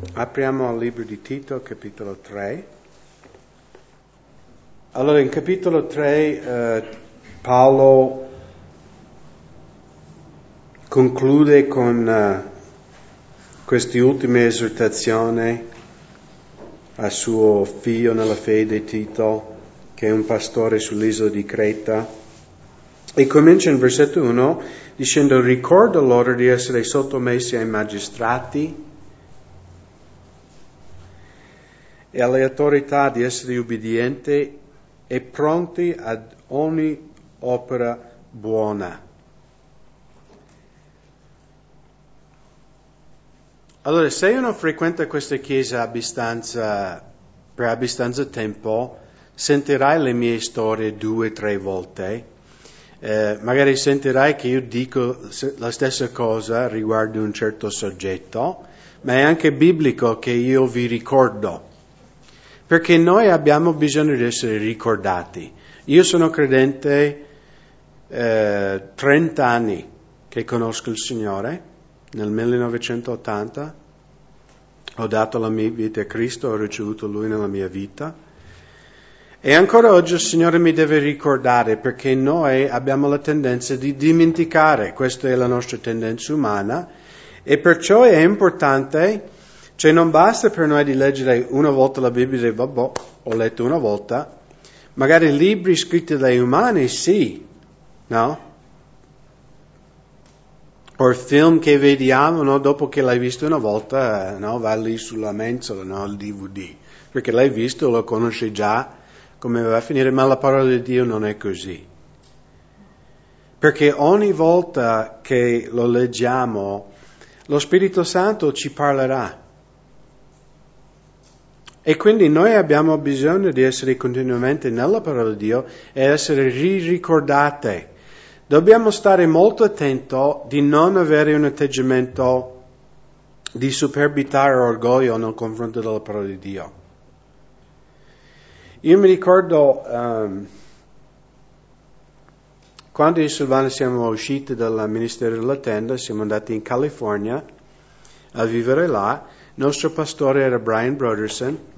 Apriamo al libro di Tito, capitolo 3. Allora, in capitolo 3 Paolo conclude con queste ultime esortazioni a suo figlio nella fede Tito, che è un pastore sull'isola di Creta, e comincia in versetto 1 dicendo: ricorda loro di essere sottomessi ai magistrati e alle autorità, di essere ubbidienti e pronti ad ogni opera buona. Allora, se uno frequenta questa chiesa per abbastanza tempo, sentirai le mie storie 2 o 3 volte. Magari sentirai che io dico la stessa cosa riguardo un certo soggetto, ma è anche biblico che io vi ricordo. Perché noi abbiamo bisogno di essere ricordati. Io sono credente 30 anni che conosco il Signore, nel 1980. Ho dato la mia vita a Cristo, ho ricevuto Lui nella mia vita. E ancora oggi il Signore mi deve ricordare, perché noi abbiamo la tendenza di dimenticare. Questa è la nostra tendenza umana. E perciò è importante. Cioè non basta per noi di leggere una volta la Bibbia e dire, vabbè, ho letto una volta. Magari libri scritti dai umani, sì, no? O film che vediamo, no? Dopo che l'hai visto una volta, no? Va lì sulla mensola, no? Il DVD. Perché l'hai visto, lo conosci già, come va a finire, ma la parola di Dio non è così. Perché ogni volta che lo leggiamo, lo Spirito Santo ci parlerà. E quindi noi abbiamo bisogno di essere continuamente nella parola di Dio e essere ricordate. Dobbiamo stare molto attenti di non avere un atteggiamento di superbità o orgoglio nel confronto della parola di Dio. Io mi ricordo quando io e Silvana siamo usciti dal Ministero della Tenda, siamo andati in California a vivere là. Il nostro pastore era Brian Broderson.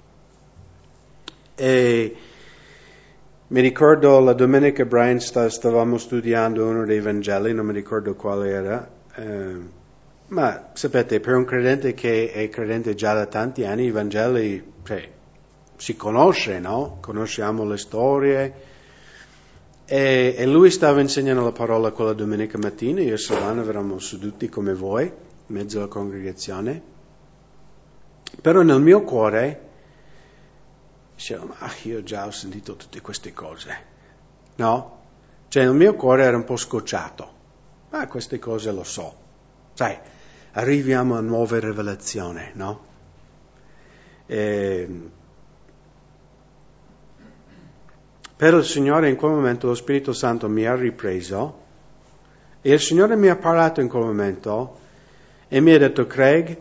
E mi ricordo la domenica Brian stavamo studiando uno dei Vangeli, non mi ricordo quale era, ma sapete, per un credente che è credente già da tanti anni, i Vangeli si conosce, no? Conosciamo le storie. E lui stava insegnando la parola quella domenica mattina, io e Silvana eravamo seduti come voi, in mezzo alla congregazione. Però nel mio cuore dicevo, ma io già ho sentito tutte queste cose, no? Cioè nel mio cuore era un po' scocciato, ma queste cose lo so. Sai, arriviamo a nuove rivelazioni, no? Però il Signore in quel momento, lo Spirito Santo mi ha ripreso e il Signore mi ha parlato in quel momento e mi ha detto, Craig,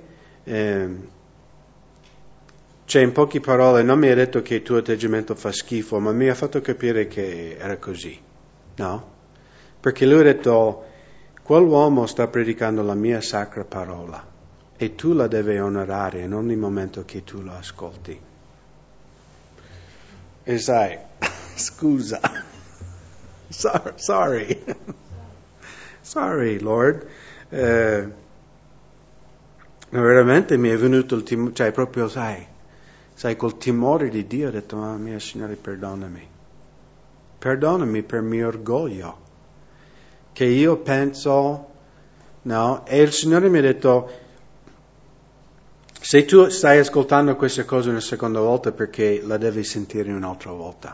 cioè in poche parole non mi ha detto che il tuo atteggiamento fa schifo, ma mi ha fatto capire che era così, no? Perché lui ha detto, quell'uomo sta predicando la mia sacra parola e tu la devi onorare in ogni momento che tu lo ascolti. E sai, scusa, sorry, Lord, veramente mi è venuto il timore, cioè proprio sai, col timore di Dio ho detto, oh mio Signore, perdonami per mio orgoglio, che io penso, no? E il Signore mi ha detto, se tu stai ascoltando questa cosa una seconda volta, perché la devi sentire un'altra volta.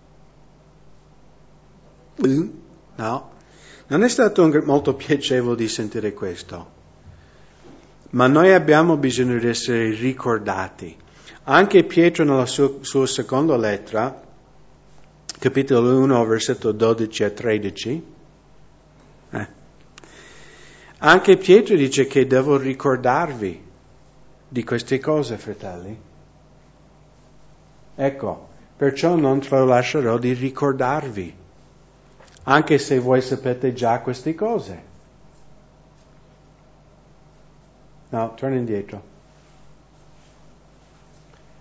No? Non è stato molto piacevole di sentire questo, ma noi abbiamo bisogno di essere ricordati. Anche Pietro nella sua seconda lettera, capitolo 1, versetto 12 a 13, anche Pietro dice che devo ricordarvi di queste cose, fratelli. Ecco, perciò non tralascerò di ricordarvi, anche se voi sapete già queste cose. No, torna indietro.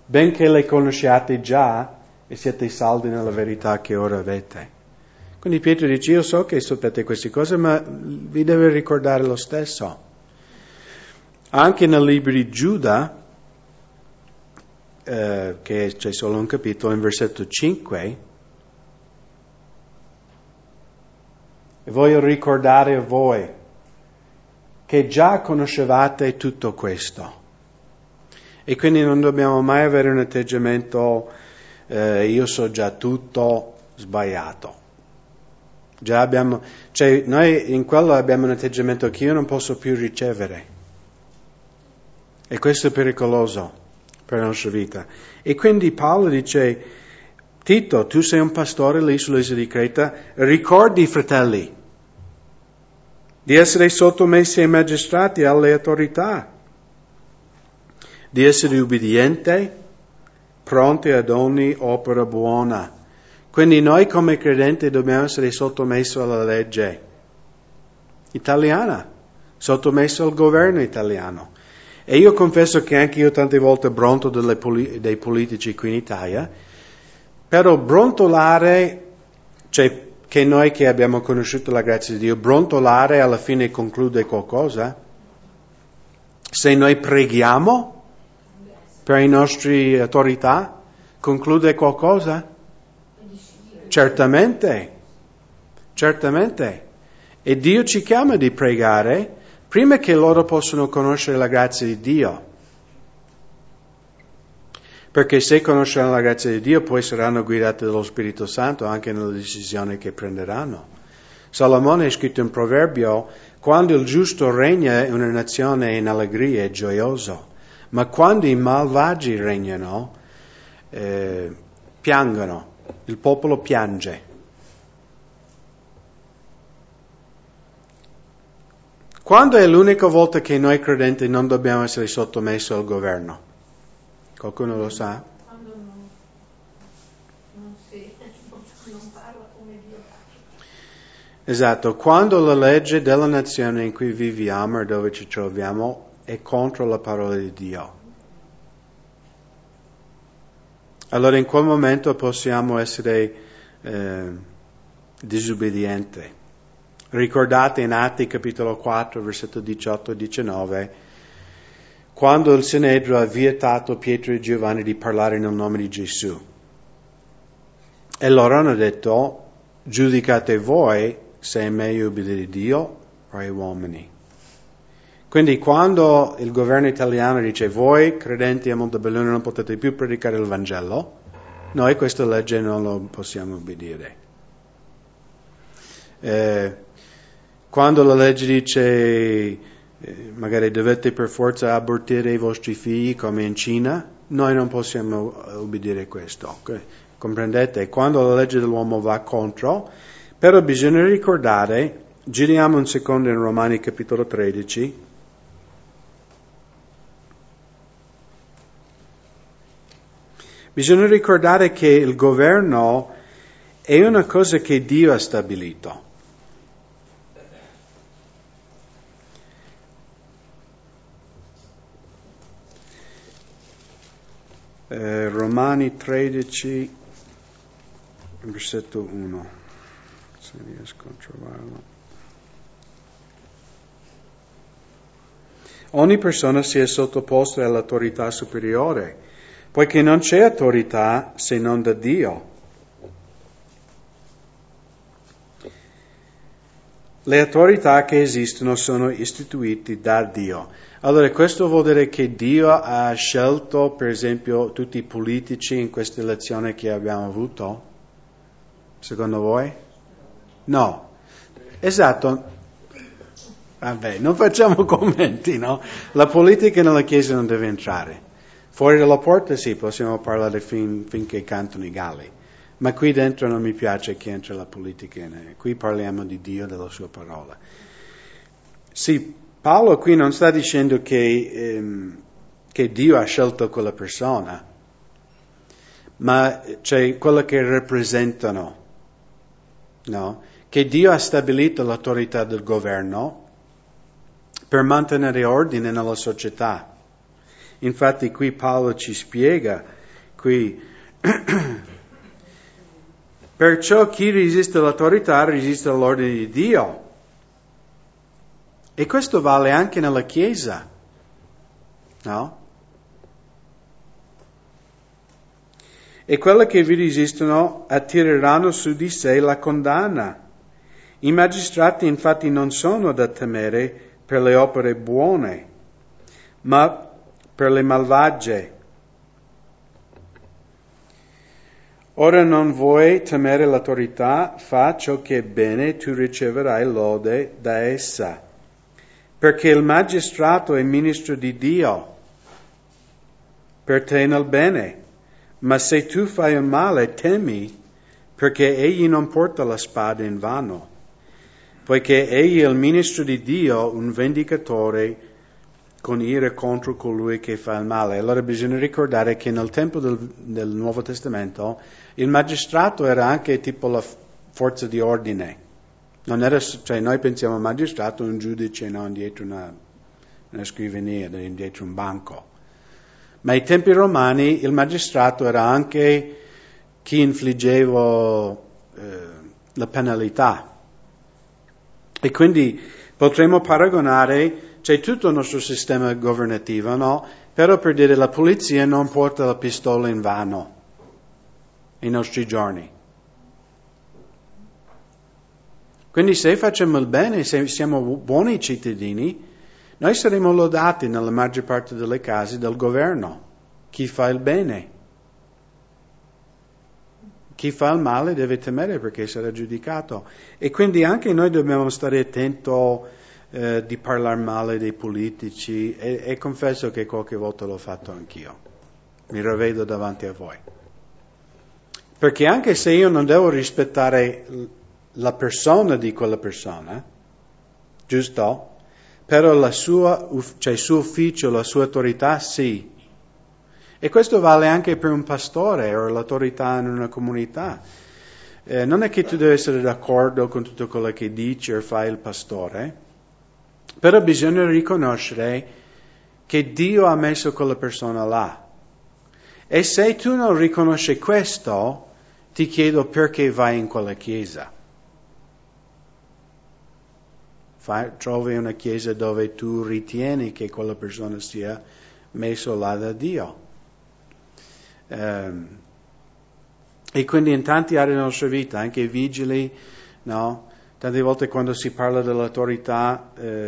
benché le conosciate già e siete saldi nella verità che ora avete. Quindi Pietro dice, io so che sapete queste cose, ma vi deve ricordare lo stesso. Anche nel libro di Giuda, che c'è solo un capitolo, in versetto 5, voglio ricordare a voi che già conoscevate tutto questo. E quindi non dobbiamo mai avere un atteggiamento, io so già tutto, sbagliato. Noi in quello abbiamo un atteggiamento che io non posso più ricevere. E questo è pericoloso per la nostra vita. E quindi Paolo dice, Tito, tu sei un pastore lì sull'isola di Creta, ricordi, fratelli, di essere sottomessi ai magistrati e alle autorità, di essere ubbidienti, pronti ad ogni opera buona. Quindi noi come credenti dobbiamo essere sottomessi alla legge italiana, sottomesso al governo italiano. E io confesso che anche io tante volte bronto dei politici qui in Italia, però brontolare, cioè che noi che abbiamo conosciuto la grazia di Dio, brontolare alla fine conclude qualcosa? Se noi preghiamo per le nostre autorità, conclude qualcosa? Certamente. E Dio ci chiama di pregare prima che loro possano conoscere la grazia di Dio. Perché se conosceranno la grazia di Dio, poi saranno guidati dallo Spirito Santo anche nelle decisioni che prenderanno. Salomone ha scritto in Proverbio, quando il giusto regna una nazione in allegria è gioioso, ma quando i malvagi regnano, piangono, il popolo piange. Quando è l'unica volta che noi credenti non dobbiamo essere sottomessi al governo? Qualcuno lo sa? Quando non parla come Dio parla. Esatto, quando la legge della nazione in cui viviamo e dove ci troviamo è contro la parola di Dio. Allora in quel momento possiamo essere disobbedienti. Ricordate in Atti capitolo 4, versetto 18 e 19, quando il Sinedrio ha vietato Pietro e Giovanni di parlare nel nome di Gesù. E loro hanno detto, giudicate voi se è meglio obbedire a Dio o agli uomini. Quindi quando il governo italiano dice, voi credenti a Montebelluna non potete più predicare il Vangelo, noi questa legge non lo possiamo obbedire. Quando la legge dice magari dovete per forza abortire i vostri figli come in Cina, noi non possiamo obbedire questo. Comprendete? Quando la legge dell'uomo va contro, però bisogna ricordare, giriamo un secondo in Romani capitolo 13, bisogna ricordare che il governo è una cosa che Dio ha stabilito. Romani 13, versetto 1, se riesco a trovarlo. Ogni persona sia sottoposta all'autorità superiore, poiché non c'è autorità se non da Dio. Le autorità che esistono sono istituite da Dio. Allora, questo vuol dire che Dio ha scelto, per esempio, tutti i politici in questa elezione che abbiamo avuto? Secondo voi? No. Esatto. Vabbè, non facciamo commenti, no? La politica nella Chiesa non deve entrare. Fuori dalla porta sì, possiamo parlare finché cantano i galli. Ma qui dentro non mi piace che entra la politica. Qui parliamo di Dio, della sua parola. Sì, Paolo qui non sta dicendo che Dio ha scelto quella persona, ma c'è quella che rappresentano, no? Che Dio ha stabilito l'autorità del governo per mantenere ordine nella società. Infatti qui Paolo ci spiega, qui, perciò chi resiste all'autorità resiste all'ordine di Dio. E questo vale anche nella Chiesa, no? E quelli che vi resistono attireranno su di sé la condanna. I magistrati infatti non sono da temere per le opere buone, ma per le malvagie. Ora non vuoi temere l'autorità, fa ciò che è bene, tu riceverai lode da essa. Perché il magistrato è ministro di Dio, per te nel bene. Ma se tu fai il male, temi, perché egli non porta la spada in vano, poiché egli è il ministro di Dio, un vendicatore con ira contro colui che fa il male. Allora bisogna ricordare che nel tempo del Nuovo Testamento il magistrato era anche tipo la forza di ordine. Non era, cioè noi pensiamo al magistrato un giudice, no, dietro una scrivania, dietro un banco. Ma ai tempi romani il magistrato era anche chi infliggeva la penalità. E quindi potremmo paragonare, c'è tutto il nostro sistema governativo, no? Però per dire la polizia non porta la pistola in vano nei nostri giorni. Quindi se facciamo il bene, se siamo buoni cittadini, noi saremo lodati nella maggior parte delle casi dal governo. Chi fa il bene. Chi fa il male deve temere perché sarà giudicato. E quindi anche noi dobbiamo stare attenti di parlare male dei politici e confesso che qualche volta l'ho fatto anch'io. Mi ravvedo davanti a voi. Perché anche se io non devo rispettare la persona di quella persona, giusto? Però il suo ufficio, la sua autorità, sì. E questo vale anche per un pastore o l'autorità in una comunità. Non è che tu devi essere d'accordo con tutto quello che dice o fa il pastore, però bisogna riconoscere che Dio ha messo quella persona là. E se tu non riconosci questo, ti chiedo perché vai in quella chiesa. Trovi una chiesa dove tu ritieni che quella persona sia messo là da Dio. E quindi in tanti aree della nostra vita, anche i vigili, no? Tante volte quando si parla dell'autorità,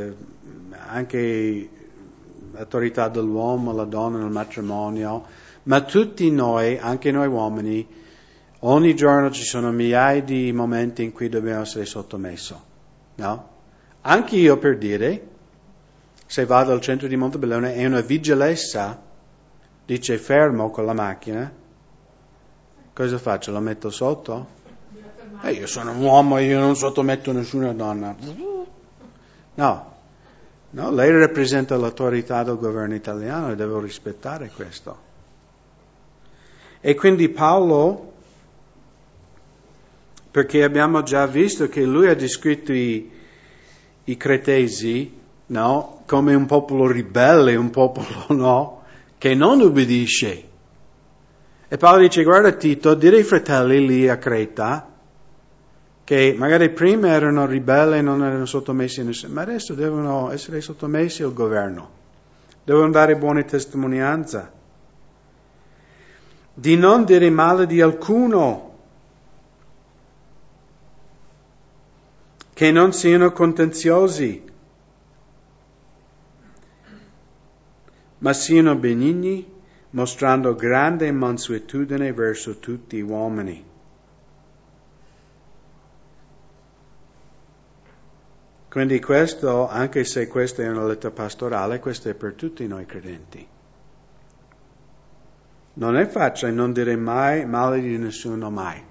anche l'autorità dell'uomo, la donna nel matrimonio, ma tutti noi, anche noi uomini, ogni giorno ci sono migliaia di momenti in cui dobbiamo essere sottomessi, no? Anche io, per dire, se vado al centro di Montebellone e una vigilessa dice fermo con la macchina, cosa faccio? La metto sotto? Io sono un uomo, io non sottometto nessuna donna. No, lei rappresenta l'autorità del governo italiano e devo rispettare questo. E quindi Paolo, perché abbiamo già visto che lui ha descritto i cretesi, no, come un popolo ribelle, un popolo, no, che non ubbidisce. E Paolo dice, guarda Tito, dire ai fratelli lì a Creta, che magari prima erano ribelli e non erano sottomessi a nessuno, ma adesso devono essere sottomessi al governo, devono dare buone testimonianza, di non dire male di alcuno, che non siano contenziosi, ma siano benigni, mostrando grande mansuetudine verso tutti gli uomini. Quindi questo, anche se questa è una lettera pastorale, questo è per tutti noi credenti. Non è facile non dire mai male di nessuno mai.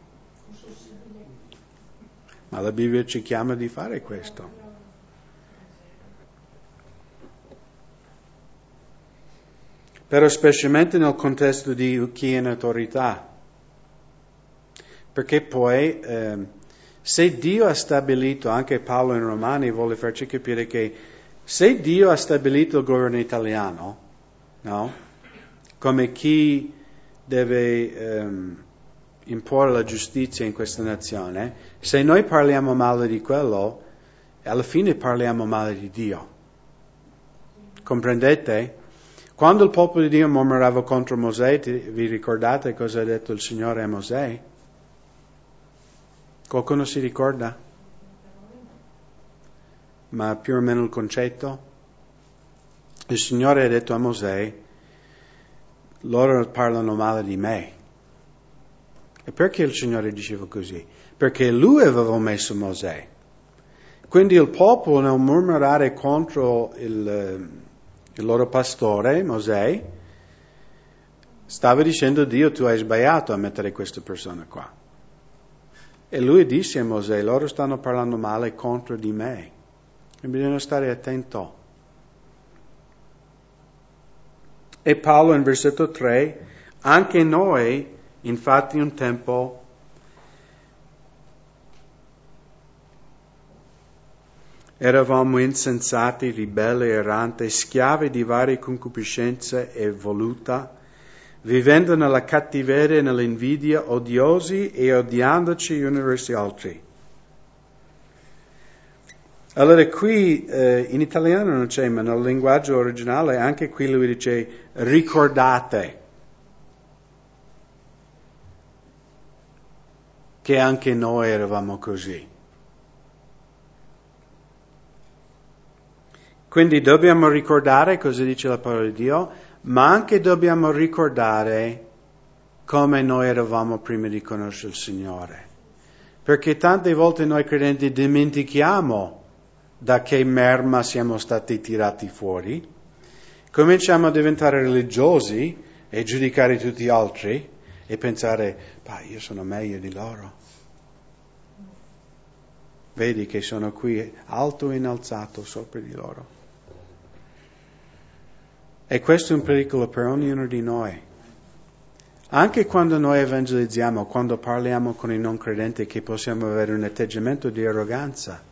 Ma la Bibbia ci chiama di fare questo. Però specialmente nel contesto di chi è in autorità. Perché poi, se Dio ha stabilito, anche Paolo in Romani vuole farci capire che se Dio ha stabilito il governo italiano, no? come chi deve imporre la giustizia in questa nazione, se noi parliamo male di quello, alla fine parliamo male di Dio. Comprendete? Quando il popolo di Dio mormorava contro Mosè, vi ricordate cosa ha detto il Signore a Mosè? Qualcuno si ricorda? Ma più o meno il concetto? Il Signore ha detto a Mosè, loro parlano male di me. E perché il Signore diceva così? Perché Lui aveva messo Mosè. Quindi il popolo nel mormorare contro il loro pastore, Mosè, stava dicendo Dio, tu hai sbagliato a mettere questa persona qua. E lui disse a Mosè, loro stanno parlando male contro di me. E bisogna stare attento. E Paolo in versetto 3, anche noi, infatti un tempo, eravamo insensati, ribelli, erranti, schiavi di varie concupiscenze e voluta, vivendo nella cattiveria e nell'invidia, odiosi e odiandoci gli uni verso gli altri. Allora qui in italiano non c'è, ma nel linguaggio originale anche qui lui dice ricordate che anche noi eravamo così. Quindi dobbiamo ricordare cosa dice la parola di Dio, ma anche dobbiamo ricordare come noi eravamo prima di conoscere il Signore. Perché tante volte noi credenti dimentichiamo da che merma siamo stati tirati fuori, cominciamo a diventare religiosi e giudicare tutti gli altri e pensare, io sono meglio di loro. Vedi che sono qui alto e innalzato sopra di loro. E questo è un pericolo per ognuno di noi. Anche quando noi evangelizziamo, quando parliamo con i non credenti, che possiamo avere un atteggiamento di arroganza.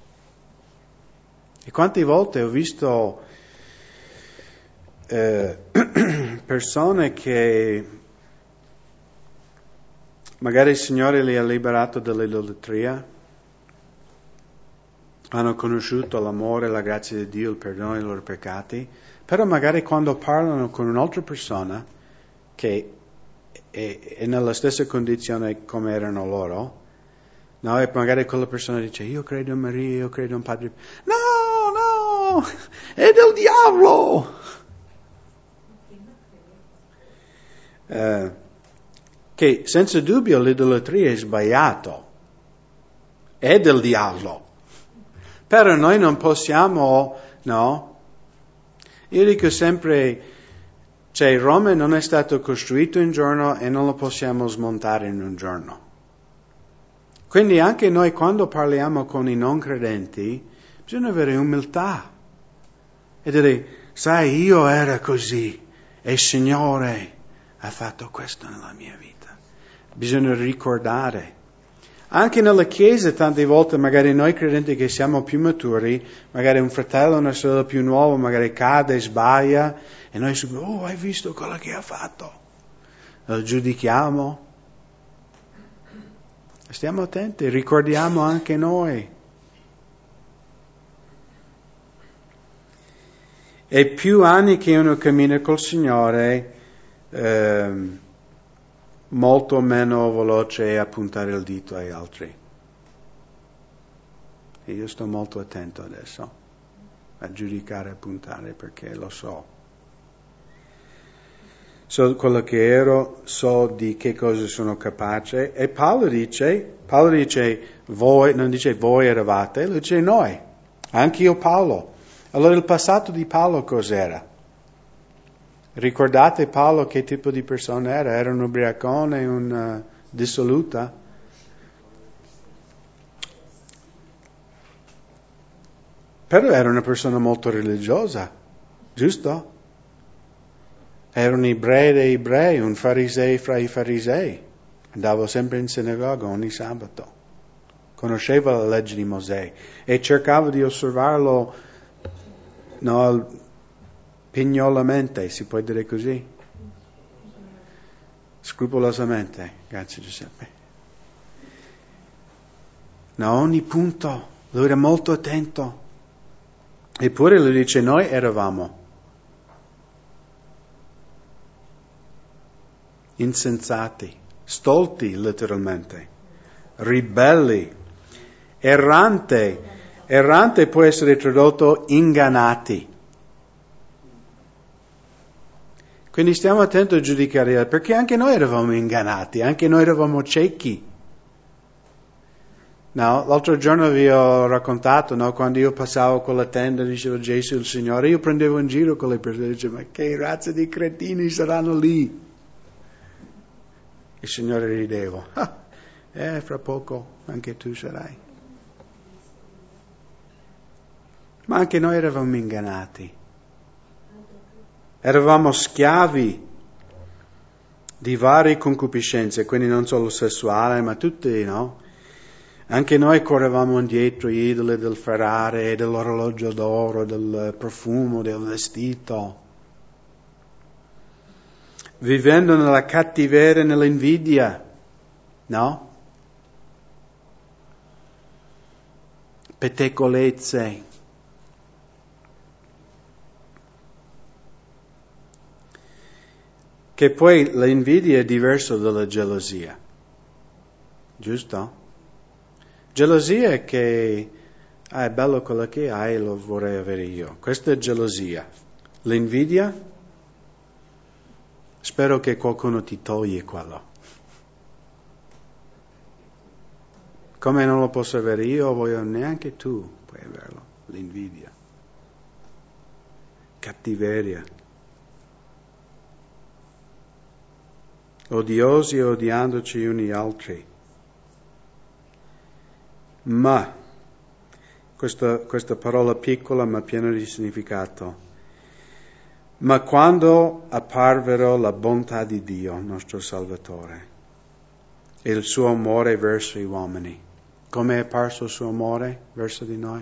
E quante volte ho visto persone che magari il Signore li ha liberato dall'idolatria, hanno conosciuto l'amore, la grazia di Dio, il perdono dei loro peccati, però magari quando parlano con un'altra persona che è nella stessa condizione come erano loro, no, e magari quella persona dice, io credo in Maria, io credo in Padre. No, è del diavolo! Che senza dubbio l'idolatria è sbagliato, è del diavolo. Però noi non possiamo, no? Io dico sempre, Roma non è stato costruito in un giorno e non lo possiamo smontare in un giorno. Quindi anche noi quando parliamo con i non credenti, bisogna avere umiltà e dire, sai, io ero così e il Signore ha fatto questo nella mia vita. Bisogna ricordare. Anche nella Chiesa tante volte, magari noi credenti che siamo più maturi, magari un fratello o una sorella più nuovo, magari cade, sbaglia, e noi diciamo, hai visto quello che ha fatto? Lo giudichiamo. Stiamo attenti, ricordiamo anche noi. E più anni che uno cammina col Signore, molto meno veloce è a puntare il dito agli altri. E io sto molto attento adesso a giudicare e a puntare perché lo so. So quello che ero, so di che cosa sono capace. E Paolo dice, voi, non dice voi eravate, lui dice noi, anche io Paolo. Allora il passato di Paolo cos'era? Ricordate Paolo che tipo di persona era? Era un ubriacone, un dissoluta? Però era una persona molto religiosa, giusto? Era un ebreo dei ebrei, un fariseo fra i farisei. Andava sempre in sinagoga ogni sabato. Conosceva la legge di Mosè e cercava di osservarlo, no, pignolamente, si può dire così. scrupolosamente. Grazie Giuseppe. Da ogni punto, lui era molto attento. Eppure lui dice, noi eravamo insensati, stolti letteralmente, ribelli, errante può essere tradotto ingannati. Quindi stiamo attenti a giudicare, perché anche noi eravamo ingannati, anche noi eravamo ciechi. No, l'altro giorno vi ho raccontato, no, quando io passavo con la tenda, dicevo Gesù il Signore, io prendevo in giro con le persone, dicevo, ma che razza di cretini saranno lì? Il Signore rideva, fra poco anche tu sarai. Ma anche noi eravamo ingannati. Eravamo schiavi di varie concupiscenze, quindi non solo sessuale, ma tutti, no? Anche noi correvamo indietro gli idoli del Ferrari, dell'orologio d'oro, del profumo, del vestito. Vivendo nella cattiveria, nell'invidia, no? Pettegolezze. Che poi l'invidia è diverso dalla gelosia, giusto? Gelosia è che è bello quello che hai e lo vorrei avere io. Questa è gelosia. L'invidia? Spero che qualcuno ti toglie quello. Come non lo posso avere io, voglio neanche tu puoi averlo. L'invidia. Cattiveria. Odiosi e odiandoci uni gli altri. Ma, questa parola piccola ma piena di significato, ma quando apparvero la bontà di Dio, nostro Salvatore, e il suo amore verso gli uomini, come è apparso il suo amore verso di noi?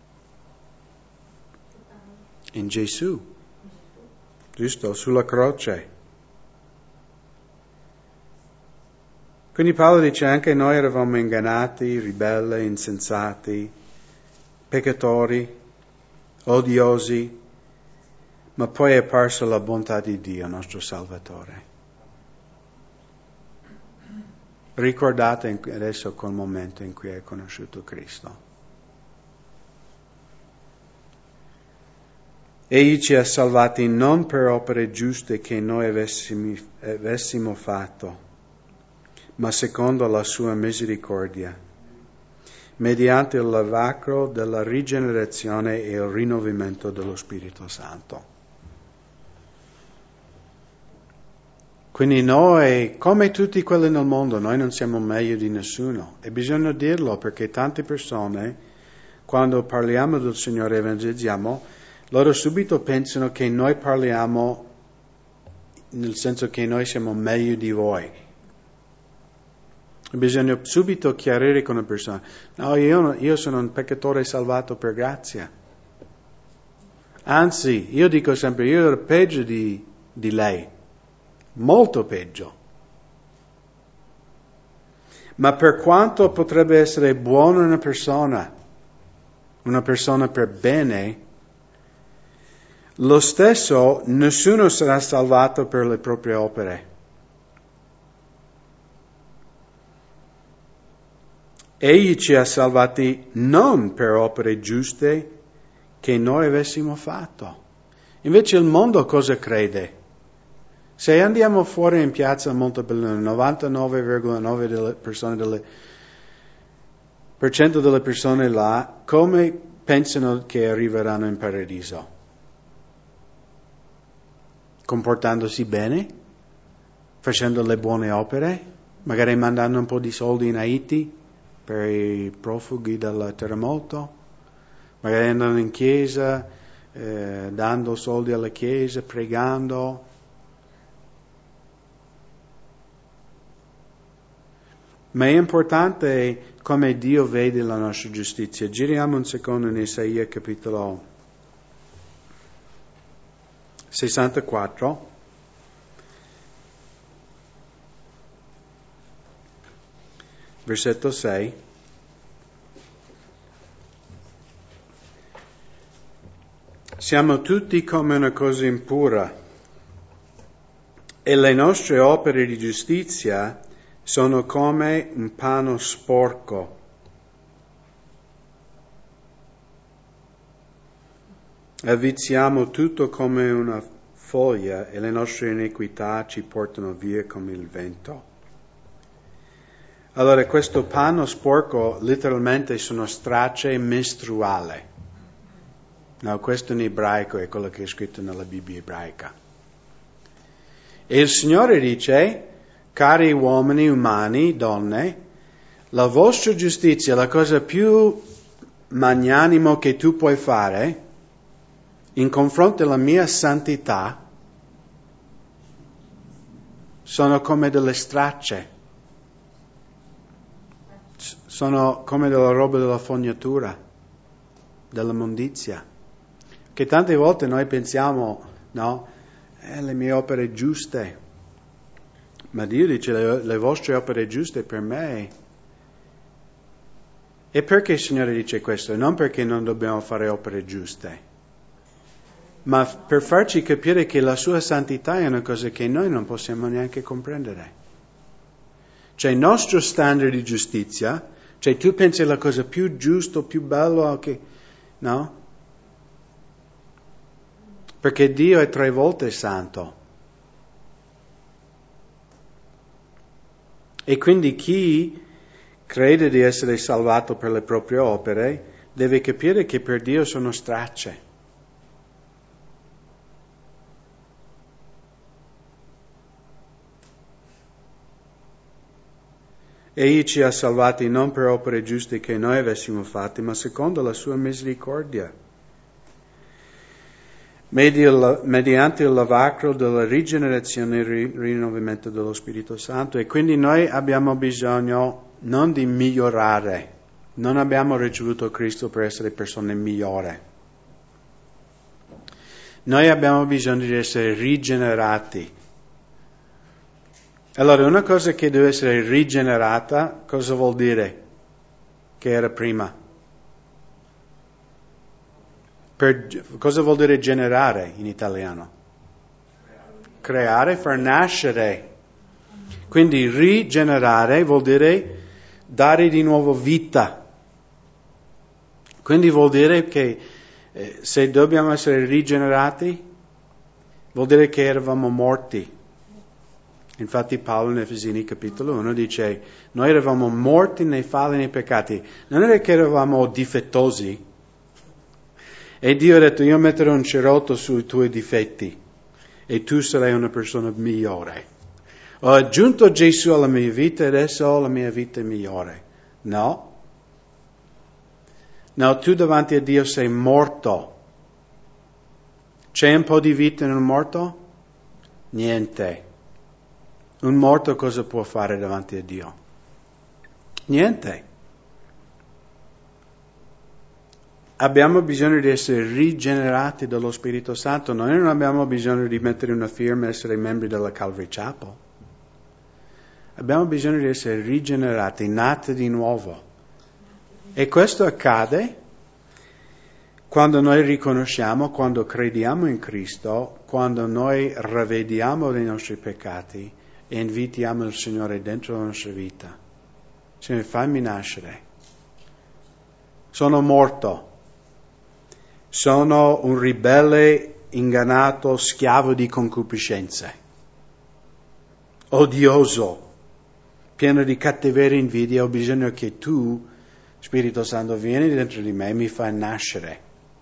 In Gesù, giusto? Sulla croce. Quindi Paolo dice anche noi eravamo ingannati, ribelli, insensati, peccatori, odiosi, ma poi è apparsa la bontà di Dio, nostro Salvatore. Ricordate adesso quel momento in cui hai conosciuto Cristo. Egli ci ha salvati non per opere giuste che noi avessimo fatto, ma secondo la sua misericordia, mediante il lavacro della rigenerazione e il rinnovamento dello Spirito Santo. Quindi noi, come tutti quelli nel mondo, noi non siamo meglio di nessuno. E bisogna dirlo perché tante persone, quando parliamo del Signore e evangelizziamo, loro subito pensano che noi parliamo nel senso che noi siamo meglio di voi. Bisogna subito chiarire con la persona, no, io sono un peccatore salvato per grazia. Anzi, io dico sempre, io ero peggio di lei, molto peggio. Ma per quanto potrebbe essere buona una persona per bene, lo stesso nessuno sarà salvato per le proprie opere. Egli ci ha salvati non per opere giuste che noi avessimo fatto. Invece il mondo cosa crede? Se andiamo fuori in piazza Montebelluna, 99,9% delle persone là, come pensano che arriveranno in paradiso? Comportandosi bene? Facendo le buone opere? Magari mandando un po' di soldi in Haiti? Per i profughi del terremoto, magari andando in chiesa, dando soldi alla chiesa, pregando. Ma è importante come Dio vede la nostra giustizia. Giriamo un secondo in Isaia capitolo 64. versetto 6. Siamo tutti come una cosa impura e le nostre opere di giustizia sono come un panno sporco. Avvizziamo tutto come una foglia e le nostre iniquità ci portano via come il vento. Allora, questo panno sporco letteralmente sono stracce mestruali. No, questo in ebraico è quello che è scritto nella Bibbia ebraica. E il Signore dice, cari uomini, umani, donne, la vostra giustizia, la cosa più magnanimo che tu puoi fare in confronto alla mia santità, sono come delle stracce, sono come della roba della fognatura, dell'immondizia. Che tante volte noi pensiamo, no, le mie opere giuste, ma Dio dice le vostre opere giuste per me. E perché il Signore dice questo? Non perché non dobbiamo fare opere giuste, ma per farci capire che la sua santità è una cosa che noi non possiamo neanche comprendere. Cioè il nostro standard di giustizia, cioè tu pensi la cosa più giusta, più bella, che, no? Perché Dio è 3 volte santo. E quindi chi crede di essere salvato per le proprie opere deve capire che per Dio sono stracce. Egli ci ha salvati non per opere giuste che noi avessimo fatte, ma secondo la sua misericordia, mediante il lavacro della rigenerazione e il rinnovamento dello Spirito Santo. E quindi noi abbiamo bisogno non di migliorare, non abbiamo ricevuto Cristo per essere persone migliori. Noi abbiamo bisogno di essere rigenerati. Allora, una cosa che deve essere rigenerata, cosa vuol dire? Che era prima. Cosa vuol dire generare in italiano? Creare, far nascere. Quindi rigenerare vuol dire dare di nuovo vita. Quindi vuol dire che se dobbiamo essere rigenerati, vuol dire che eravamo morti. Infatti Paolo in Efesini capitolo 1 dice, noi eravamo morti nei falli e nei peccati. Non era che eravamo difettosi. E Dio ha detto, io metterò un cerotto sui tuoi difetti e tu sarai una persona migliore. Ho aggiunto Gesù alla mia vita e adesso ho la mia vita migliore. No. No, tu davanti a Dio sei morto. C'è un po' di vita in un morto? Niente. Un morto cosa può fare davanti a Dio? Niente. Abbiamo bisogno di essere rigenerati dallo Spirito Santo. Noi non abbiamo bisogno di mettere una firma e essere membri della Calvary Chapel. Abbiamo bisogno di essere rigenerati, nati di nuovo. E questo accade quando noi riconosciamo, quando crediamo in Cristo, quando noi ravvediamo dei nostri peccati e invitiamo il Signore dentro la nostra vita. Signore, fammi nascere. Sono morto. Sono un ribelle, ingannato, schiavo di concupiscenze, odioso, pieno di cattiveria e invidia. Ho bisogno che tu, Spirito Santo, vieni dentro di me e mi fai nascere.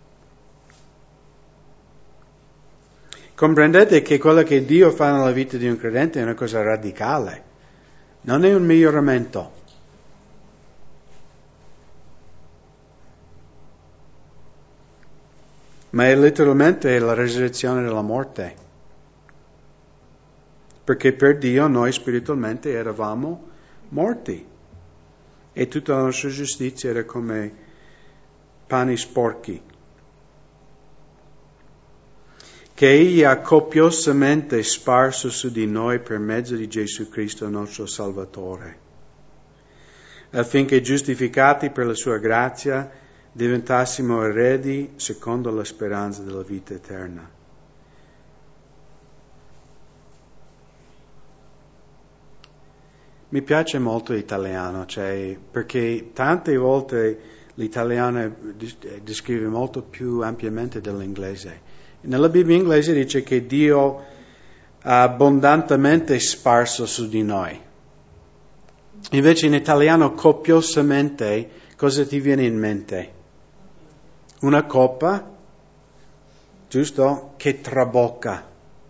Comprendete che quello che Dio fa nella vita di un credente è una cosa radicale, non è un miglioramento. Ma è letteralmente la resurrezione della morte. Perché per Dio noi spiritualmente eravamo morti. E tutta la nostra giustizia era come pani sporchi. Che Egli ha copiosamente sparso su di noi per mezzo di Gesù Cristo, nostro Salvatore. affinché giustificati per la sua grazia diventassimo eredi secondo la speranza della vita eterna. Mi piace molto l'italiano, perché tante volte l'italiano descrive molto più ampiamente dell'inglese. Nella Bibbia inglese dice che Dio ha abbondantemente sparso su di noi. Invece in italiano copiosamente, cosa ti viene in mente? Una coppa, giusto? Che trabocca.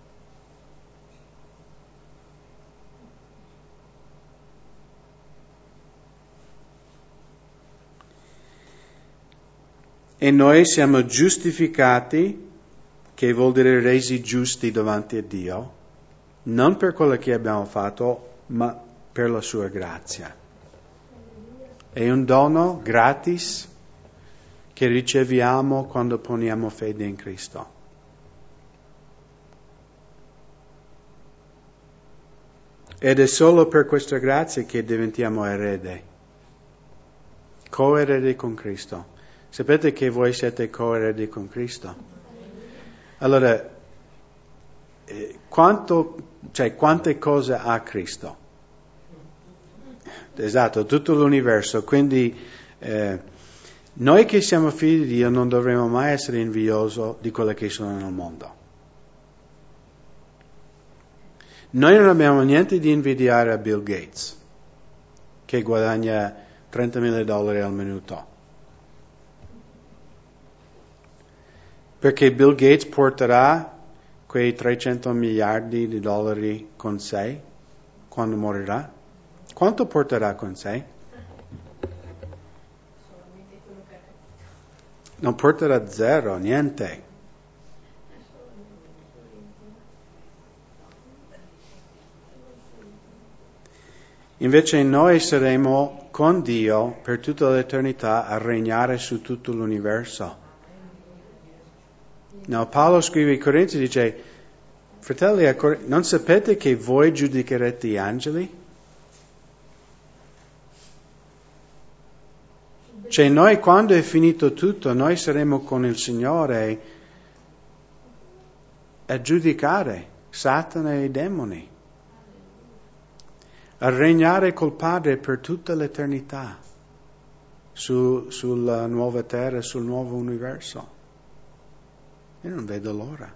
E noi siamo giustificati, che vuol dire resi giusti davanti a Dio, non per quello che abbiamo fatto, ma per la sua grazia. È un dono gratis che riceviamo quando poniamo fede in Cristo. Ed è solo per questa grazia che diventiamo erede, coeredi con Cristo. Sapete che voi siete coeredi con Cristo? Allora, quante cose ha Cristo? Esatto, tutto l'universo. Quindi noi che siamo figli di Dio non dovremmo mai essere invidiosi di quelle che sono nel mondo. Noi non abbiamo niente di invidiare a Bill Gates, che guadagna $30,000 al minuto. Perché Bill Gates porterà quei 300 miliardi di dollari con sé quando morirà? Quanto porterà con sé? Non porterà zero, niente. Invece noi saremo con Dio per tutta l'eternità a regnare su tutto l'universo. No, Paolo scrive ai Corinzi, dice, fratelli, non sapete che voi giudicherete gli angeli? Noi quando è finito tutto, noi saremo con il Signore a giudicare Satana e i demoni, a regnare col Padre per tutta l'eternità sulla nuova terra, sul nuovo universo. Io non vedo l'ora.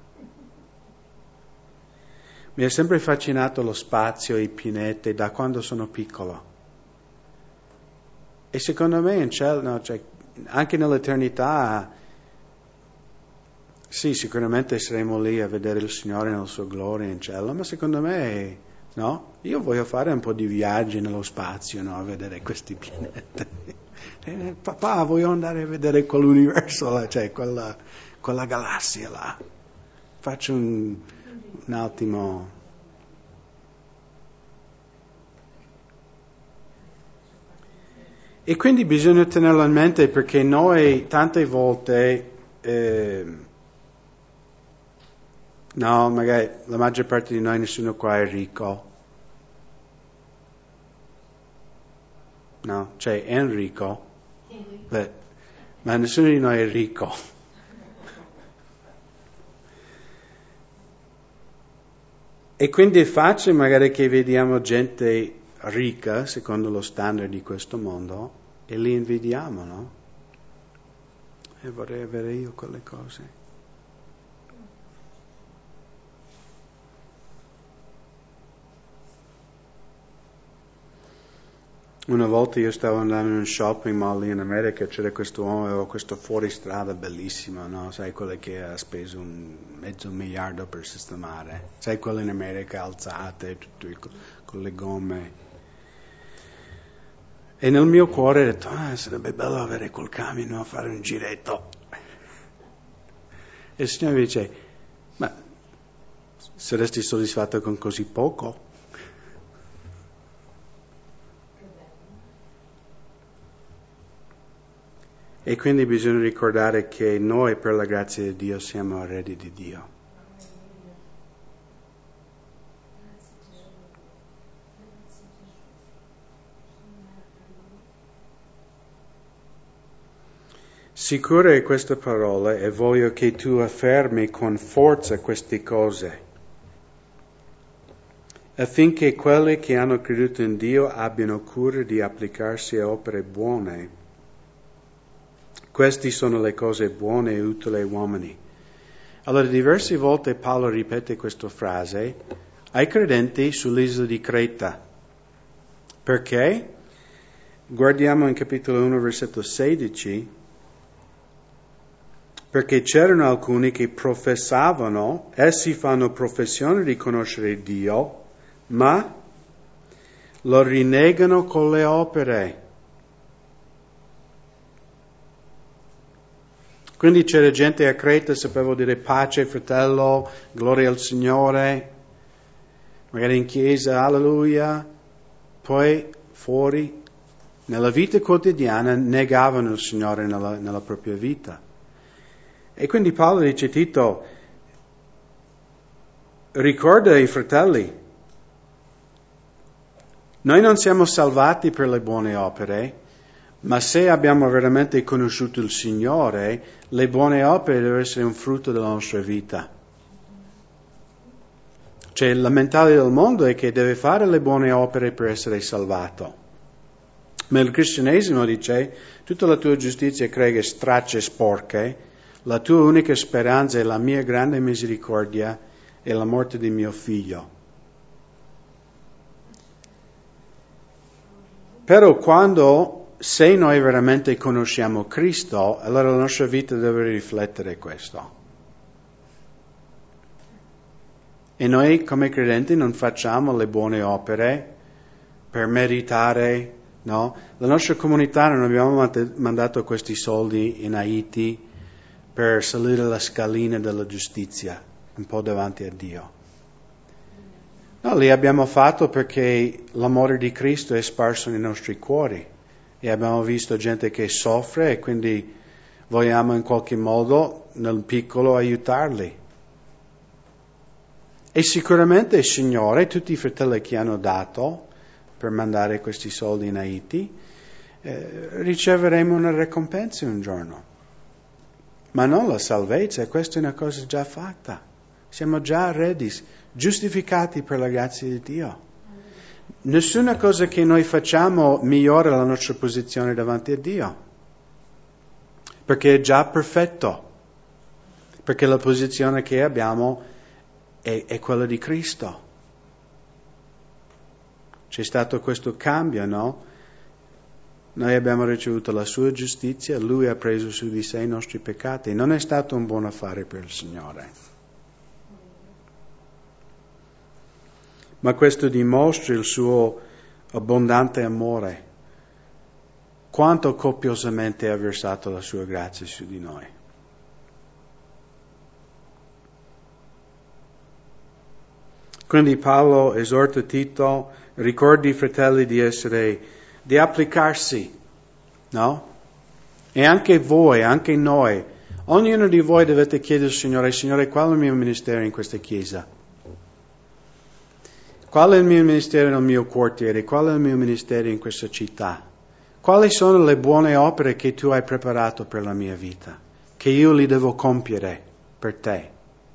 Mi è sempre affascinato lo spazio e i pianeti da quando sono piccolo. E secondo me in cielo, anche nell'eternità, sì, sicuramente saremo lì a vedere il Signore nella sua gloria in cielo, ma secondo me, no? Io voglio fare un po' di viaggi nello spazio, no? A vedere questi pianeti. Papà, voglio andare a vedere quell'universo là, quella galassia là. Faccio un attimo. E quindi bisogna tenerlo in mente perché noi tante volte, no, magari la maggior parte di noi, nessuno qua è ricco. No, c'è Enrico, ma nessuno di noi è ricco. E quindi è facile magari che vediamo gente ricca, secondo lo standard di questo mondo, e li invidiamo, no? E vorrei avere io quelle cose. Una volta io stavo andando in un shopping mall lì in America, c'era questo uomo, aveva questo fuoristrada bellissimo, no? Sai, quello che ha speso $500 per sistemare. Sai, quello in America alzate, tutto con le gomme. E nel mio cuore ho detto, sarebbe bello avere quel camion, fare un giretto. E il Signore mi dice, ma saresti soddisfatto con così poco? E quindi bisogna ricordare che noi, per la grazia di Dio, siamo eredi di Dio. sicure queste parole e voglio che tu affermi con forza queste cose, affinché quelli che hanno creduto in Dio abbiano cura di applicarsi a opere buone. Queste sono le cose buone e utili agli uomini. Allora, diverse volte Paolo ripete questa frase ai credenti sull'isola di Creta. Perché? Guardiamo in capitolo 1, versetto 16. Perché c'erano alcuni che professavano, essi fanno professione di conoscere Dio, ma lo rinnegano con le opere. Quindi c'era gente a Creta, sapevo dire pace, fratello, gloria al Signore, magari in chiesa, alleluia, poi fuori, nella vita quotidiana, negavano il Signore nella propria vita. E quindi Paolo dice, Tito, ricorda ai fratelli, noi non siamo salvati per le buone opere, ma se abbiamo veramente conosciuto il Signore, le buone opere devono essere un frutto della nostra vita. Cioè, la mentalità del mondo è che deve fare le buone opere per essere salvato. Ma il cristianesimo dice, tutta la tua giustizia crea stracce sporche, la tua unica speranza è la mia grande misericordia e la morte di mio figlio. Però se noi veramente conosciamo Cristo, allora la nostra vita deve riflettere questo. E noi come credenti non facciamo le buone opere per meritare, no? La nostra comunità non abbiamo mandato questi soldi in Haiti per salire la scalina della giustizia, un po' davanti a Dio. No, li abbiamo fatto perché l'amore di Cristo è sparso nei nostri cuori e abbiamo visto gente che soffre e quindi vogliamo in qualche modo nel piccolo aiutarli. E sicuramente il Signore, tutti i fratelli che hanno dato per mandare questi soldi in Haiti, riceveremo una ricompensa un giorno. Ma non la salvezza, questa è una cosa già fatta. Siamo già ready, giustificati per la grazia di Dio. Nessuna cosa che noi facciamo migliora la nostra posizione davanti a Dio, perché è già perfetto, perché la posizione che abbiamo è quella di Cristo. C'è stato questo cambio, no? Noi abbiamo ricevuto la sua giustizia, Lui ha preso su di sé i nostri peccati. Non è stato un buon affare per il Signore. Ma questo dimostra il suo abbondante amore. Quanto copiosamente ha versato la sua grazia su di noi. Quindi Paolo esorta Tito, ricordi i fratelli di applicarsi, no? E anche voi, anche noi, ognuno di voi dovete chiedere al Signore, qual è il mio ministero in questa chiesa? Qual è il mio ministero nel mio quartiere? Qual è il mio ministero in questa città? Quali sono le buone opere che tu hai preparato per la mia vita? Che io li devo compiere per te?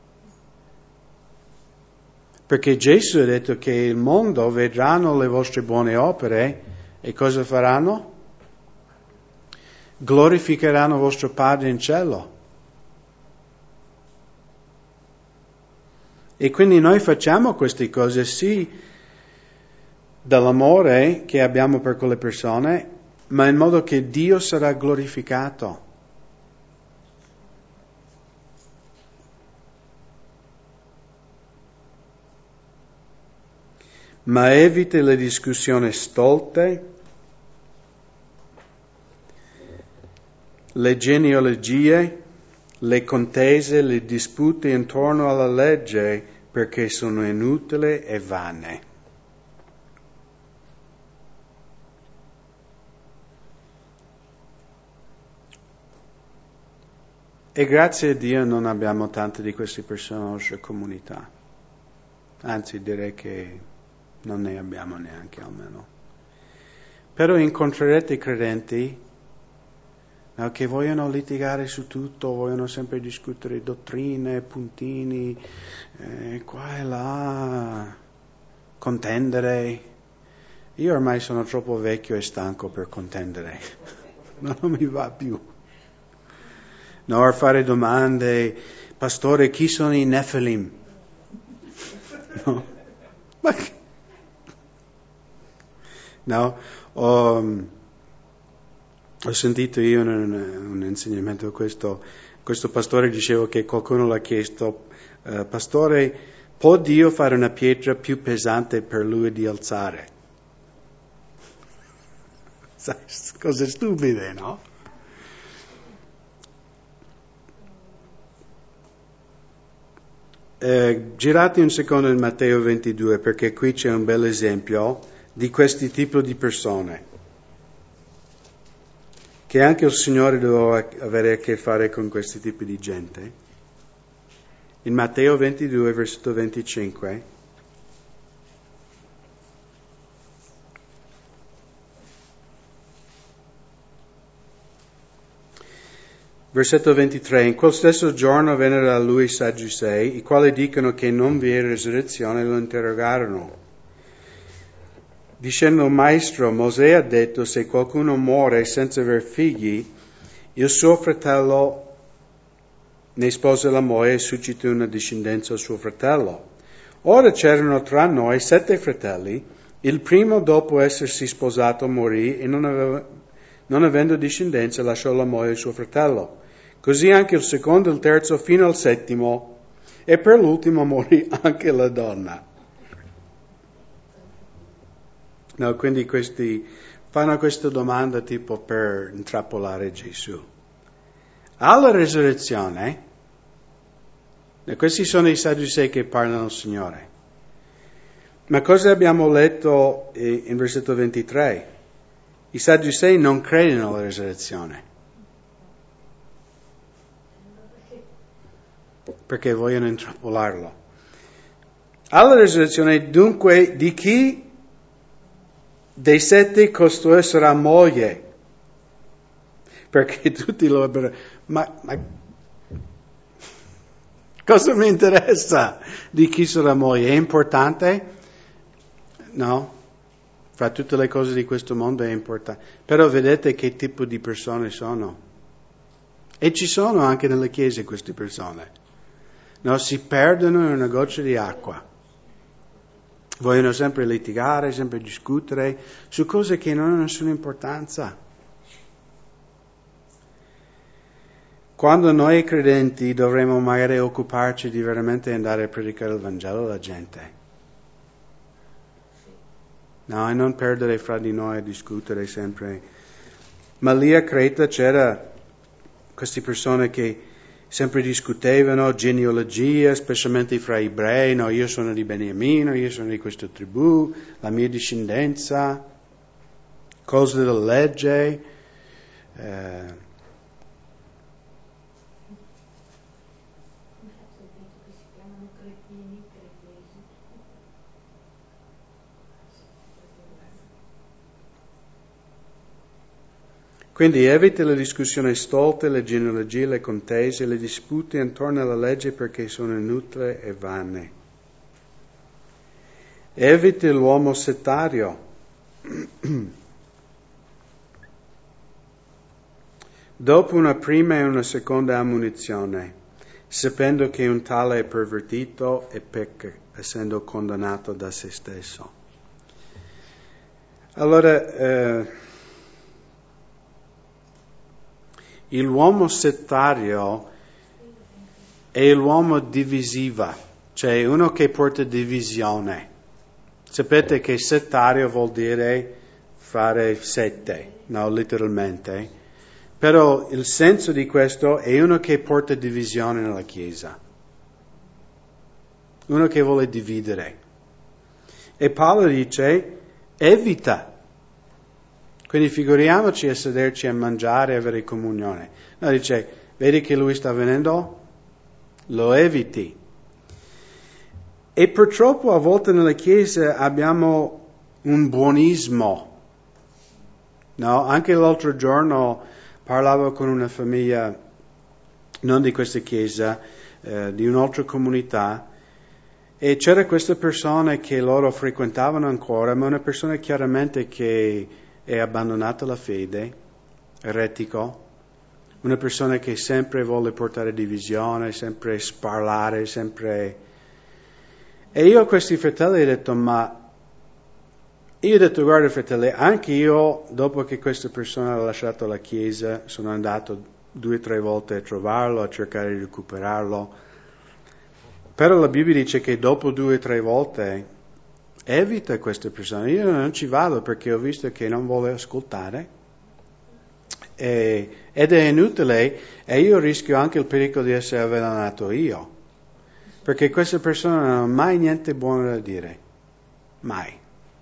Perché Gesù ha detto che il mondo vedranno le vostre buone opere e cosa faranno? Glorificheranno vostro Padre in cielo. E quindi noi facciamo queste cose sì dall'amore che abbiamo per quelle persone, ma in modo che Dio sarà glorificato. Ma evita le discussioni stolte, le genealogie, le contese, le dispute intorno alla legge, perché sono inutili e vane. E grazie a Dio non abbiamo tante di queste persone nella nostra comunità. Anzi, direi che non ne abbiamo neanche almeno. Però incontrerete credenti che vogliono litigare su tutto, vogliono sempre discutere dottrine, puntini, qua e là, contendere. Io ormai sono troppo vecchio e stanco per contendere, non mi va più. No, fare domande, pastore, chi sono i Nephilim? No, ma che? No, ho sentito io un insegnamento, questo pastore diceva che qualcuno l'ha chiesto, pastore, può Dio fare una pietra più pesante per lui di alzare? Sai, cose stupide, no? Girate un secondo in Matteo 22, perché qui c'è un bel esempio di questi tipi di persone, che anche il Signore doveva avere a che fare con questi tipi di gente. In Matteo 22, versetto 25, versetto 23, in quel stesso giorno vennero a lui i Sadducei, i quali dicono che non vi è resurrezione, lo interrogarono, dicendo, Maestro, Mosè ha detto, se qualcuno muore senza aver figli, il suo fratello ne sposa la moglie e suscita una discendenza al suo fratello. Ora c'erano tra noi 7 fratelli, il primo dopo essersi sposato morì e non avendo discendenza lasciò la moglie al suo fratello. Così anche il secondo, il terzo, fino al 7° e per l'ultimo morì anche la donna. No, quindi questi fanno questa domanda tipo per intrappolare Gesù. Alla resurrezione, e questi sono i Sadducei che parlano al Signore. Ma cosa abbiamo letto in versetto 23? I Sadducei non credono alla resurrezione. Perché vogliono intrappolarlo. Alla resurrezione, dunque, di chi dei 7 costui sarà moglie? Perché tutti lo avrebbero... Ma cosa mi interessa di chi sarà moglie? È importante? No. Fra tutte le cose di questo mondo è importante. Però vedete che tipo di persone sono. E ci sono anche nelle chiese queste persone. No, si perdono in una goccia di acqua. Vogliono sempre litigare, sempre discutere su cose che non hanno nessuna importanza. Quando noi credenti dovremmo magari occuparci di veramente andare a predicare il Vangelo alla gente. No, e non perdere fra di noi a discutere sempre. Ma lì a Creta c'era queste persone che sempre discutevano genealogia, specialmente fra ebrei, no, io sono di Beniamino, io sono di questa tribù, la mia discendenza, cose della legge. Quindi evita le discussioni stolte, le genealogie, le contese, le dispute intorno alla legge perché sono inutili e vane. Evita l'uomo settario. Dopo una prima e una seconda ammonizione, sapendo che un tale è pervertito e pecca, essendo condannato da se stesso. Allora, l'uomo settario è l'uomo divisiva, cioè uno che porta divisione. Sapete che settario vuol dire fare sette, no, letteralmente. Però il senso di questo è uno che porta divisione nella Chiesa. Uno che vuole dividere. E Paolo dice, evita. Quindi figuriamoci a sederci a mangiare e avere comunione. No, dice, vedi che lui sta venendo? Lo eviti. E purtroppo a volte nella Chiesa abbiamo un buonismo. No? Anche l'altro giorno parlavo con una famiglia, non di questa chiesa, di un'altra comunità, e c'era questa persona che loro frequentavano ancora, ma una persona chiaramente che è abbandonata la fede, eretico, una persona che sempre vuole portare divisione, sempre sparlare, sempre... E io a questi fratelli ho detto, guarda fratelli, anche io, dopo che questa persona ha lasciato la chiesa, sono andato 2 o 3 volte a trovarlo, a cercare di recuperarlo. Però la Bibbia dice che dopo 2 o 3 volte evita queste persone. Io non ci vado perché ho visto che non vuole ascoltare. Ed è inutile, e io rischio anche il pericolo di essere avvelenato io. Perché queste persone non hanno mai niente buono da dire. Mai.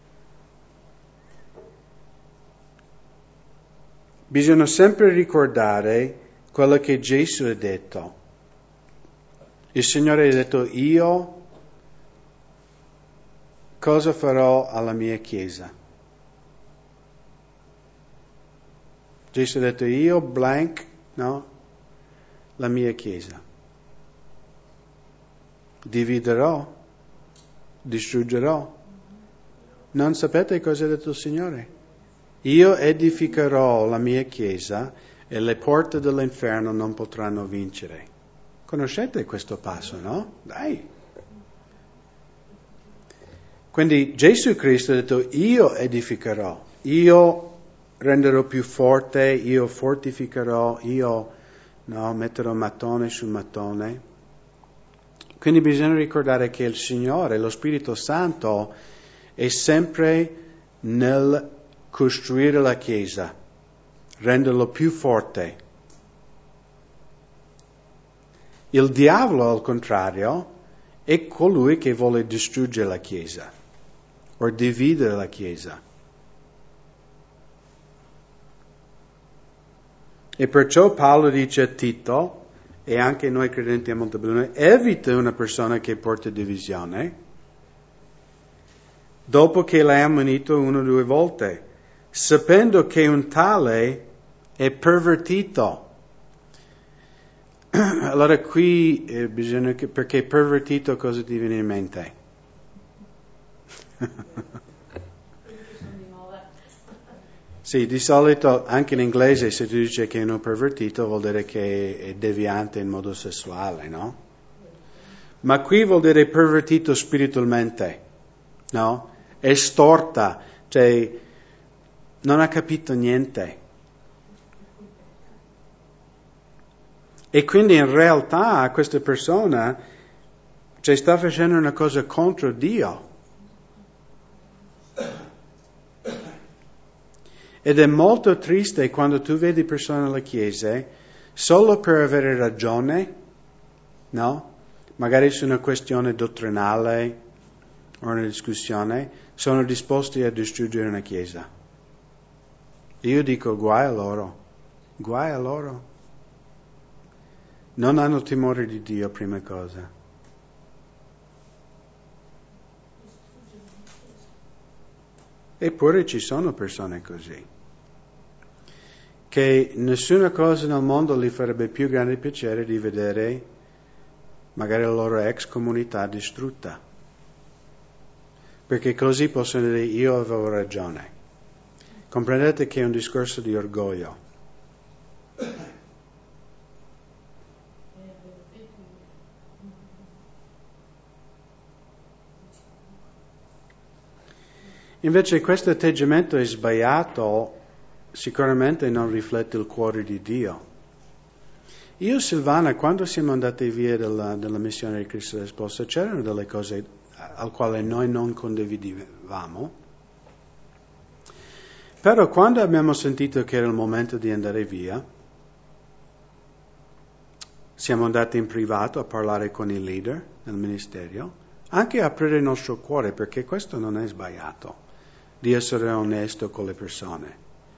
Bisogna sempre ricordare quello che Gesù ha detto. Il Signore ha detto, io cosa farò alla mia Chiesa? Gesù ha detto, io blank, no? La mia Chiesa. Dividerò, distruggerò. Non sapete cosa ha detto il Signore? Io edificherò la mia Chiesa e le porte dell'inferno non potranno vincere. Conoscete questo passo, no? Dai. Quindi Gesù Cristo ha detto, io edificherò, io renderò più forte, io fortificherò, io metterò mattone su mattone. Quindi bisogna ricordare che il Signore, lo Spirito Santo, è sempre nel costruire la Chiesa, renderlo più forte. Il diavolo, al contrario, è colui che vuole distruggere la Chiesa o dividere la Chiesa. E perciò Paolo dice a Tito, e anche noi credenti a Montebelluna, evita una persona che porta divisione, dopo che l'hai ammonito 1 o 2 volte, sapendo che un tale è pervertito. Allora qui bisogna perché pervertito cosa ti viene in mente? Sì, di solito anche in inglese se tu dici che è uno pervertito vuol dire che è deviante in modo sessuale, no? Ma qui vuol dire pervertito spiritualmente, no? È storta, cioè non ha capito niente. E quindi in realtà questa persona sta facendo una cosa contro Dio. Ed è molto triste quando tu vedi persone nelle chiese solo per avere ragione, no? Magari su una questione dottrinale o una discussione, sono disposti a distruggere una chiesa. Io dico guai a loro. Non hanno timore di Dio, prima cosa. Eppure ci sono persone così, che nessuna cosa nel mondo gli farebbe più grande piacere di vedere magari la loro ex comunità distrutta, perché così possono dire io avevo ragione. Comprendete che è un discorso di orgoglio. Invece questo atteggiamento è sbagliato, sicuramente non riflette il cuore di Dio. Io e Silvana, quando siamo andati via dalla missione di Cristo e Sposa, c'erano delle cose al quale noi non condividevamo, però quando abbiamo sentito che era il momento di andare via, siamo andati in privato a parlare con i leader del ministero, anche a aprire il nostro cuore, perché questo non è sbagliato, di essere onesto con le persone.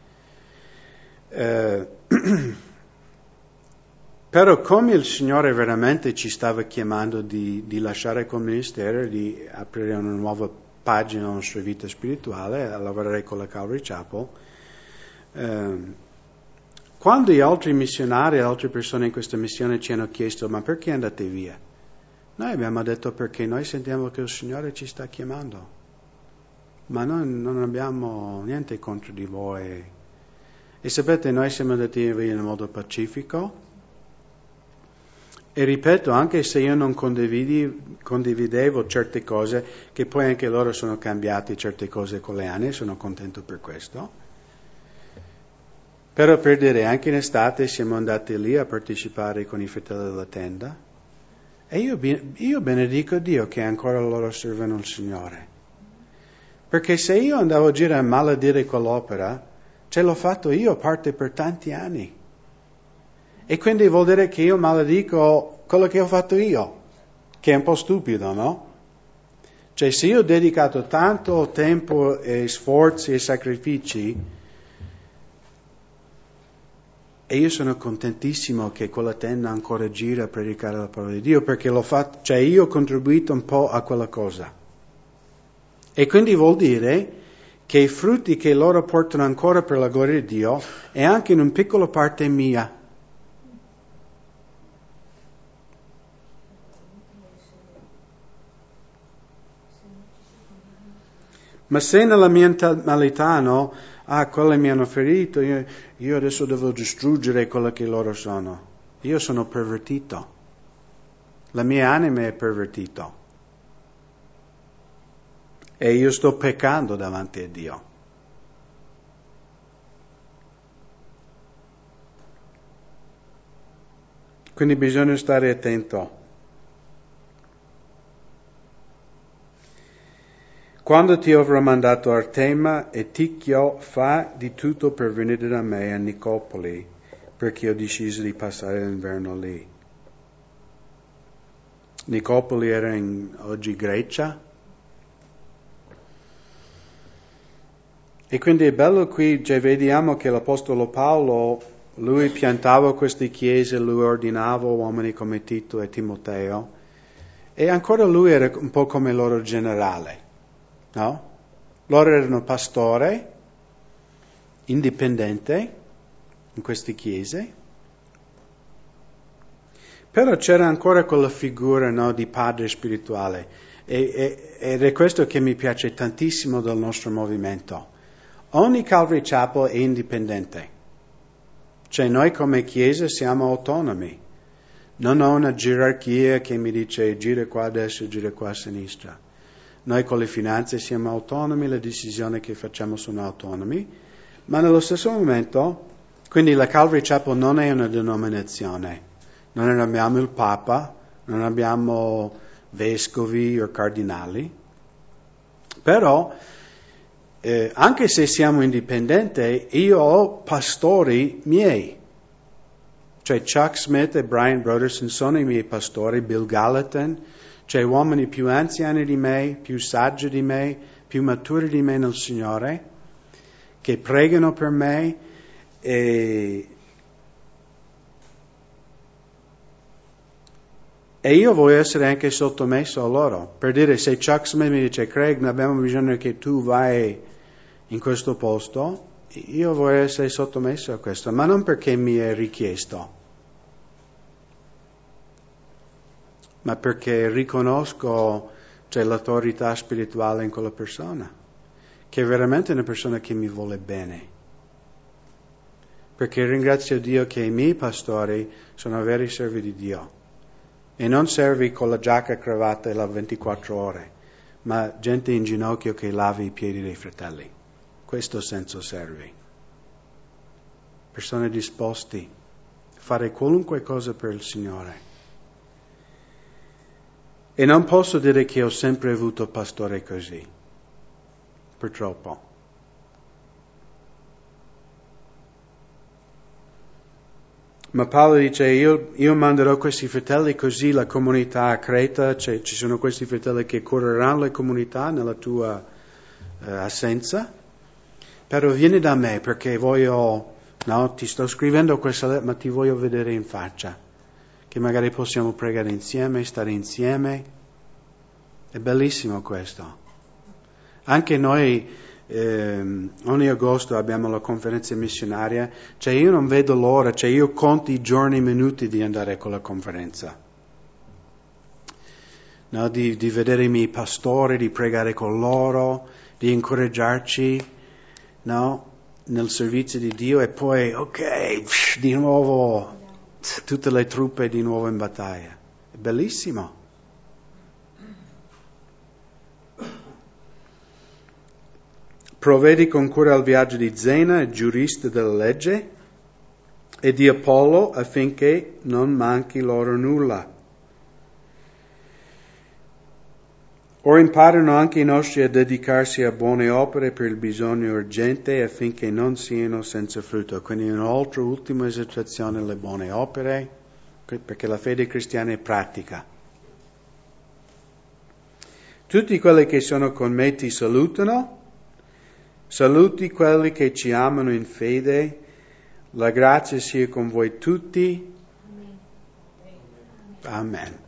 Però come il Signore veramente ci stava chiamando di lasciare quel ministero, di aprire una nuova pagina nella nostra vita spirituale, a lavorare con la Calvary Chapel, Quando gli altri missionari, altre persone in questa missione ci hanno chiesto, ma perché andate via? Noi abbiamo detto perché noi sentiamo che il Signore ci sta chiamando, ma noi non abbiamo niente contro di voi. E sapete, noi siamo andati via in modo pacifico. E ripeto, anche se io non condividevo certe cose, che poi anche loro sono cambiati certe cose con le anni, sono contento per questo. Però per dire, anche in estate siamo andati lì a partecipare con i fratelli della tenda. E io benedico Dio che ancora loro servono il Signore. Perché se io andavo a girare a maledire quell'opera, ce l'ho fatto io a parte per tanti anni. E quindi vuol dire che io maledico quello che ho fatto io, che è un po' stupido, no? Cioè se io ho dedicato tanto tempo e sforzi e sacrifici, e io sono contentissimo che quella tenda ancora gira a predicare la parola di Dio, perché l'ho fatto, cioè io ho contribuito un po' a quella cosa. E quindi vuol dire che i frutti che loro portano ancora per la gloria di Dio è anche in una piccola parte mia. Ma se nella mia mentalità, no, quelli mi hanno ferito, io adesso devo distruggere quello che loro sono. Io sono pervertito. La mia anima è pervertita. E io sto peccando davanti a Dio. Quindi bisogna stare attento. Quando ti avrò mandato Artema e Tichio, fa di tutto per venire da me a Nicopoli, perché ho deciso di passare l'inverno lì. Nicopoli era oggi Grecia. E quindi è bello qui, cioè vediamo che l'Apostolo Paolo, lui piantava queste chiese, lui ordinava uomini come Tito e Timoteo, e ancora lui era un po' come loro generale. No? Loro erano pastore, indipendente in queste chiese, però c'era ancora quella figura, no, di padre spirituale ed è questo che mi piace tantissimo del nostro movimento. Ogni Calvary Chapel è indipendente, cioè noi come chiesa siamo autonomi, non ho una gerarchia che mi dice gira qua a destra, gira qua a sinistra. Noi con le finanze siamo autonomi, le decisioni che facciamo sono autonomi, ma nello stesso momento, quindi la Calvary Chapel non è una denominazione, non abbiamo il Papa, non abbiamo vescovi o cardinali, però anche se siamo indipendenti, io ho pastori miei, cioè Chuck Smith e Brian Broderson sono i miei pastori, Bill Gallatin, cioè uomini più anziani di me, più saggi di me, più maturi di me nel Signore, che pregano per me e io voglio essere anche sottomesso a loro. Per dire, se Chuck Smith mi dice Craig, abbiamo bisogno che tu vai in questo posto, io voglio essere sottomesso a questo, ma non perché mi è richiesto, ma perché riconosco l'autorità spirituale in quella persona, che è veramente una persona che mi vuole bene. Perché ringrazio Dio che i miei pastori sono veri servi di Dio. E non servi con la giacca e cravatta e la 24 ore, ma gente in ginocchio che lava i piedi dei fratelli. Questo senso servi. Persone disposti a fare qualunque cosa per il Signore. E non posso dire che ho sempre avuto pastore così, purtroppo. Ma Paolo dice, io manderò questi fratelli così la comunità a Creta, ci sono questi fratelli che cureranno la comunità nella tua assenza, però vieni da me perché voglio, no, ti sto scrivendo questa lettera, ma ti voglio vedere in faccia, che magari possiamo pregare insieme, stare insieme. È bellissimo questo. Anche noi ogni agosto abbiamo la conferenza missionaria, cioè io non vedo l'ora, cioè io conto i giorni e i minuti di andare a quella conferenza. No, di vedere i miei pastori, di pregare con loro, di incoraggiarci, no, nel servizio di Dio e poi, ok, di nuovo tutte le truppe di nuovo in battaglia. È bellissimo. Provvedi con cura al viaggio di Zena, giurista della legge, e di Apollo affinché non manchi loro nulla. Ora imparano anche i nostri a dedicarsi a buone opere per il bisogno urgente affinché non siano senza frutto. Quindi un'altra ultima esortazione alle buone opere, perché la fede cristiana è pratica. Tutti quelli che sono con me ti salutano. Saluti quelli che ci amano in fede. La grazia sia con voi tutti. Amen.